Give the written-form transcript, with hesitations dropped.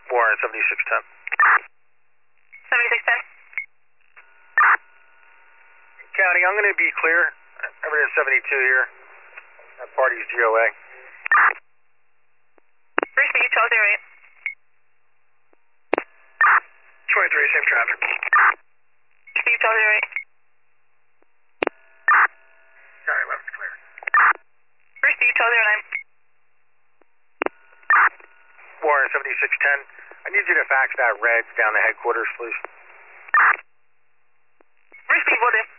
Warren 7610. 7610. County, I'm going to be clear. Everything's 72 here. That party's GOA. Bruce, you tell 08. 23, same traffic. Steve, tell 08. County, left's clear. Bruce, you tell 09. Warren 7610. I need you to fax that reds down to headquarters, please. Bruce, will do.